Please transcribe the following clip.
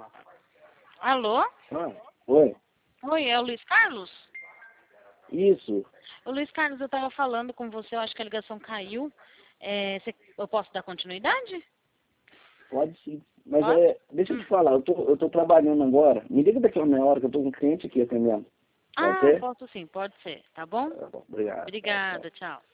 Alô? Ah, oi. Oi, é o Luiz Carlos? Isso. O Luiz Carlos, eu estava falando com você, eu acho que a ligação caiu. Eu posso dar continuidade? Pode sim. Mas Pode? deixa eu te falar, eu tô trabalhando agora. Me liga daqui a meia hora que eu tô com um cliente aqui atendendo. Pode Ah, ser? posso sim, pode ser, tá bom? Tá bom, obrigado. Tchau, tchau. Obrigada, tchau.